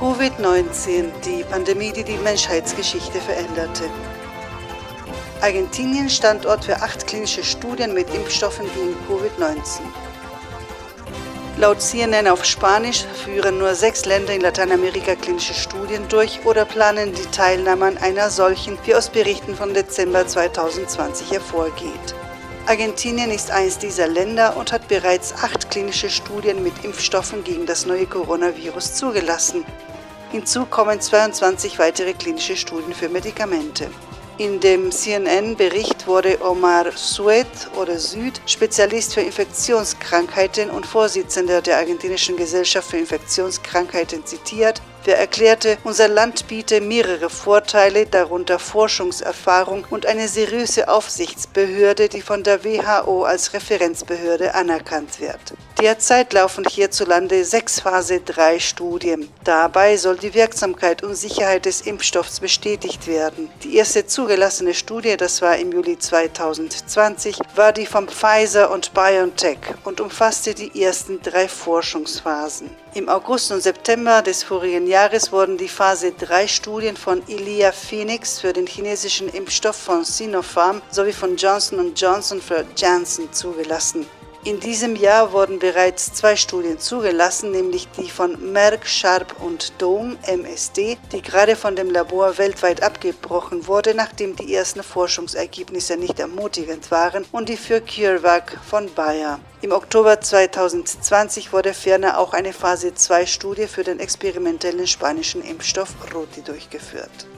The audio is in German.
Covid-19, die Pandemie, die die Menschheitsgeschichte veränderte. Argentinien Standort für 8 klinische Studien mit Impfstoffen gegen Covid-19. Laut CNN auf Spanisch führen nur 6 Länder in Lateinamerika klinische Studien durch oder planen die Teilnahme an einer solchen, wie aus Berichten von Dezember 2020 hervorgeht. Argentinien ist eines dieser Länder und hat bereits 8 klinische Studien mit Impfstoffen gegen das neue Coronavirus zugelassen. Hinzu kommen 22 weitere klinische Studien für Medikamente. In dem CNN-Bericht wurde Omar Süd, Spezialist für Infektionskrankheiten und Vorsitzender der argentinischen Gesellschaft für Infektionskrankheiten, zitiert. Der erklärte, unser Land biete mehrere Vorteile, darunter Forschungserfahrung und eine seriöse Aufsichtsbehörde, die von der WHO als Referenzbehörde anerkannt wird. Derzeit laufen hierzulande 6 Phase-3-Studien. Dabei soll die Wirksamkeit und Sicherheit des Impfstoffs bestätigt werden. Die erste zugelassene Studie, das war im Juli 2020, war die von Pfizer und BioNTech und umfasste die ersten 3 Forschungsphasen. Im August und September des vorigen Jahres wurden die Phase-3-Studien von Ilia Phoenix für den chinesischen Impfstoff von Sinopharm sowie von Johnson & Johnson für Janssen zugelassen. In diesem Jahr wurden bereits 2 Studien zugelassen, nämlich die von Merck Sharp und Dohme (MSD), die gerade von dem Labor weltweit abgebrochen wurde, nachdem die ersten Forschungsergebnisse nicht ermutigend waren, und die für CureVac von Bayer. Im Oktober 2020 wurde ferner auch eine Phase-2-Studie für den experimentellen spanischen Impfstoff Roti durchgeführt.